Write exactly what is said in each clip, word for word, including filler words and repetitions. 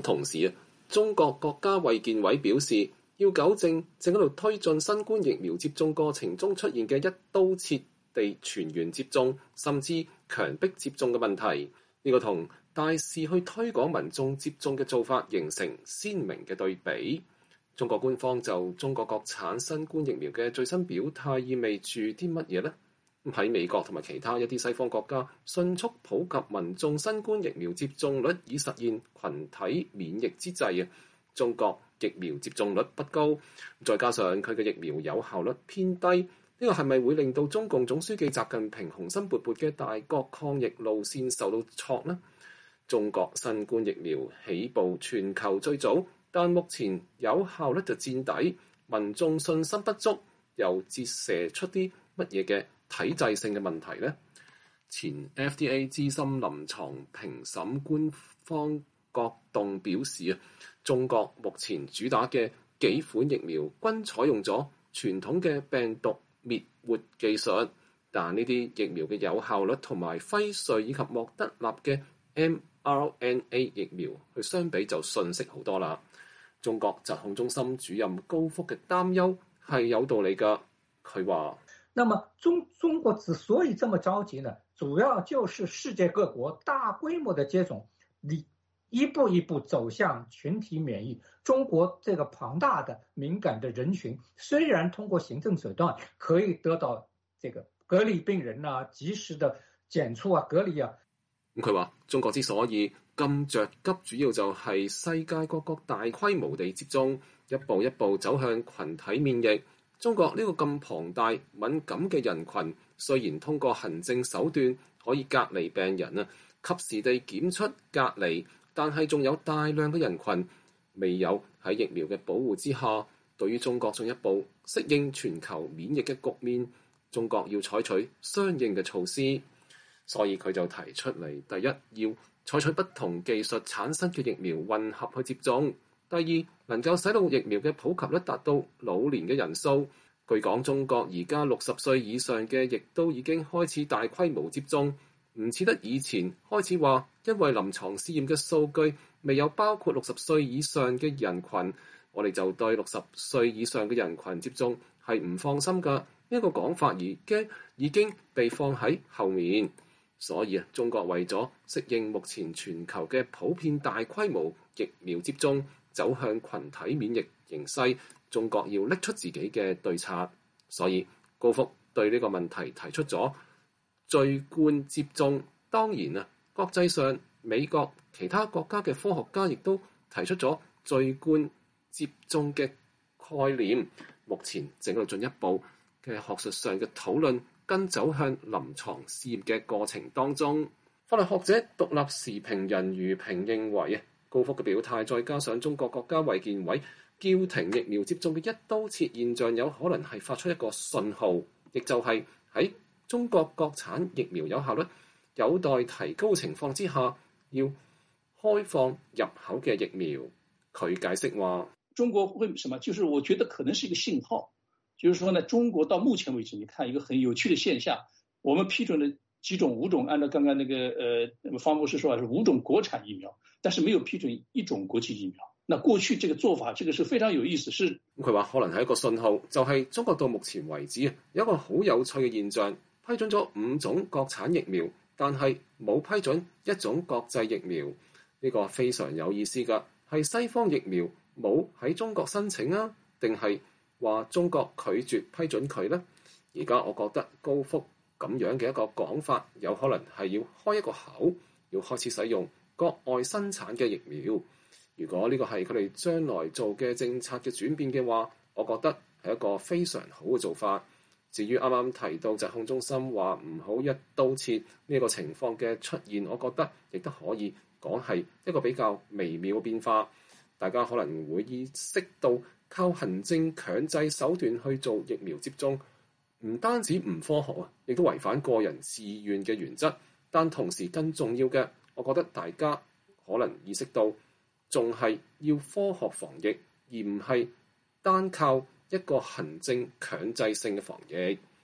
同時啊，中國國家衛健委表示，要糾正正喺度推進新冠疫苗接種過程中出現嘅一刀切地全員接種，甚至強迫接種嘅問題。呢個同大肆去推廣民眾接種嘅做法形成鮮明嘅對比。中國官方就中國國產新冠疫苗嘅最新表態意味住啲乜嘢呢？喺美國同埋其他一啲西方國家迅速普及民眾新冠疫苗接種率以實現群體免疫之際啊，中國疫苗接種率不高，再加上佢嘅疫苗有效率偏低，呢個係咪會令到中共總書記習近平雄心勃勃嘅大國抗疫路線受到挫呢？中國新冠疫苗起步全球最早，但目前有效率就墊底，民眾信心不足，又折射出啲乜嘢嘅體制性嘅問題呢？前 F D A 資深臨床評審官方郭棟表示啊，中國目前主打嘅幾款疫苗均採用咗傳統嘅病毒滅活技術，但呢啲疫苗嘅有效率同埋輝瑞以及莫德納嘅 M R N A 疫苗去相比就遜色好多啦。中國疾控中心主任高福嘅擔憂係有道理㗎，佢話： 那麼中中國之所以這麼着急呢，主要就是世界各國大規模的接種，你一步一步走向群體免疫。中國這個龐大的敏感的人群，雖然通過行政手段可以得到這個隔離病人啊，及時的檢出啊、隔離啊。 佢話中國之所以咁着急，主要就係世界各國大規模地接種，一步一步走向群體免疫。中國呢個咁龐大敏感嘅人群，雖然通過行政手段可以隔離病人啊，及時地檢出隔離，但係仲有大量嘅人群未有喺疫苗嘅保護之下。對於中國進一步適應全球免疫嘅局面，中國要採取相應嘅措施。所以佢就提出嚟，第一，要採取不同技術產生嘅疫苗混合去接種；第二，能夠使到疫苗嘅普及率達到老年嘅人數。據講，中國而家六十歲以上嘅亦都已經開始大規模接種，唔似得以前開始話因為臨床試驗嘅數據未有包括六十歲以上嘅人群，我哋就對六十歲以上嘅人群接種係唔放心㗎。呢一個講法已經已經被放喺後面。所以啊，中國為咗適應目前全球嘅普遍大規模疫苗接種，走向群體免疫形勢，中國要拎出自己嘅對策。所以高福對呢個問題提出咗序貫接種。當然啊，國際上美國其他國家嘅科學家亦都提出咗序貫接種嘅概念。目前正喺度進一步嘅學術上嘅討論，跟走向臨床試驗嘅過程當中。法律學者獨立時評人余平認為啊，高福嘅表態再加上中國國家衛健委叫停疫苗接種嘅一刀切現象，有可能係發出一個信號，亦就係喺中國國產疫苗有效率有待提高情況之下，要開放入口嘅疫苗。佢解釋話： 中國為什麼？就是我覺得可能是一個信號。就是說呢，中國到目前為止，你看一個很有趣的現象，我們批准了幾種五種，按照剛剛那個呃方博士說法是五種國產疫苗，但是沒有批准一種國際疫苗。那過去這個做法，這個是非常有意思。是佢話可能係一個信號，就係、是、中國到目前為止有一個好有趣嘅現象，批准咗五種國產疫苗，但係冇批准一種國際疫苗。呢、這個非常有意思㗎，係西方疫苗冇喺中國申請啊，定係話中國拒絕批准佢呢？而家我覺得高福咁樣嘅一個講法，有可能係要開一個口，要開始使用國外生產嘅疫苗。如果呢個係佢哋將來做嘅政策嘅轉變嘅話，我覺得係一個非常好嘅做法。至於啱啱提到疾控中心話唔好一刀切呢個情況嘅出現，我覺得亦都可以講係一個比較微妙嘅變化。大家可能會意識到，靠行政強制手段去做疫苗接種，唔單止唔科學啊，亦都違反個人自願嘅原則。但同時更重要嘅，我覺得大家可能意識到，仲係要科學防疫，而唔係單靠一個行政強制性嘅防疫。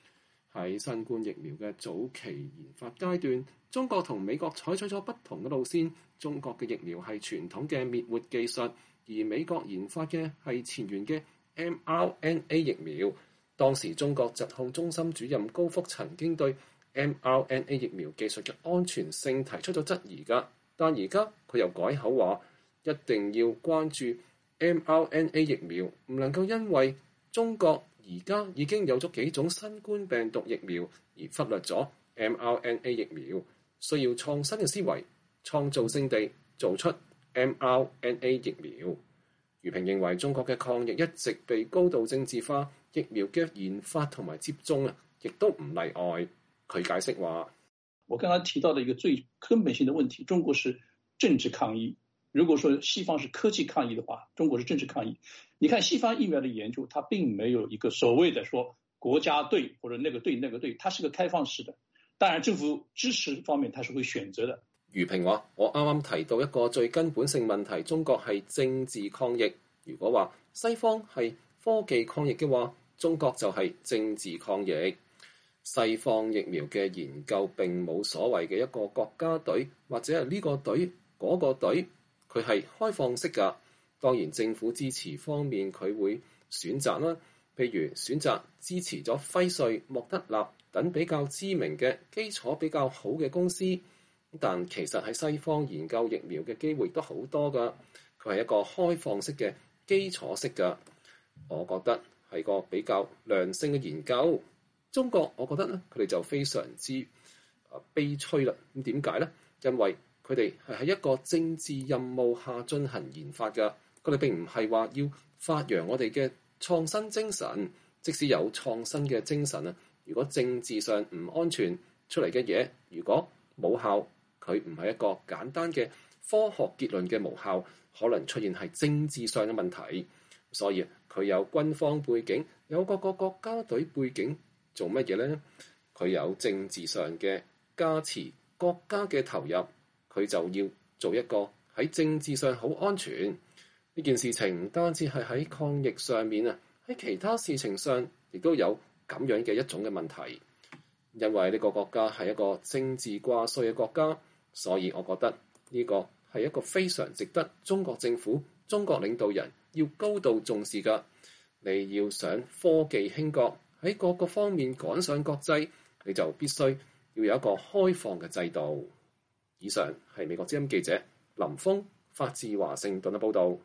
喺新冠疫苗嘅早期研發階段，中國同美國採取咗不同嘅路線。中國嘅疫苗係傳統嘅滅活技術，而美國研發嘅係前沿嘅 M R N A 疫苗。當時中國疾控中心主任高福曾經對 M R N A 疫苗技術嘅安全性提出咗質疑㗎，但而家佢又改口話一定要關注 M R N A 疫苗，唔能夠因為中國而家已經有咗幾種新冠病毒疫苗而忽略咗 M R N A 疫苗，需要創新嘅思維，創造性地做出 M R N A 疫苗。余平認為中國嘅抗疫一直被高度政治化，疫苗嘅研發同埋接種啊，亦都唔例外。佢解釋話： 我剛才提到的一個最根本性的問題，中國是政治抗疫。如果說西方是科技抗疫的話，中國是政治抗疫。你看西方疫苗的研究，它並沒有一個所謂的說國家隊或者那個隊那個隊，它是個開放式的。當然政府支持方面，它是會選擇的。 余平話：我啱啱提到一個最根本性問題，中國係政治抗疫。如果話西方係科技抗疫嘅話，中國就係政治抗疫。西方疫苗嘅研究並冇所謂嘅一個國家隊，或者係呢個隊嗰個隊，佢係開放式㗎。當然政府支持方面佢會選擇啦，譬如選擇支持咗輝瑞、莫德納等比較知名嘅基礎比較好嘅公司。但其實喺西方研究疫苗嘅機會都好多㗎，佢係一個開放式嘅基礎式㗎。我覺得係個比較良性嘅研究。中國我覺得咧，佢哋就非常之悲催啦。咁點解咧？因為佢哋係喺一個政治任務下進行研發㗎。佢哋並唔係話要發揚我哋嘅創新精神。即使有創新嘅精神啊，如果政治上唔安全出嚟嘅嘢，如果冇效，佢唔係一個簡單嘅科學結論嘅無效，可能出現係政治上嘅問題。所以佢有軍方背景，有各個國家隊背景。做乜嘢呢？佢有政治上嘅加持，國家嘅投入，佢就要做一個喺政治上好安全。呢件事情唔單止係喺抗疫上面啊，喺其他事情上亦都有咁樣嘅一種嘅問題。因為呢個國家係一個政治掛帥嘅國家，所以我覺得呢個係一個非常值得中國政府、中國領導人要高度重視㗎。你要想科技興國，喺各個方面趕上國際，你就必須要有一個開放嘅制度。以上係美國之音記者林峰發自華盛頓嘅報導。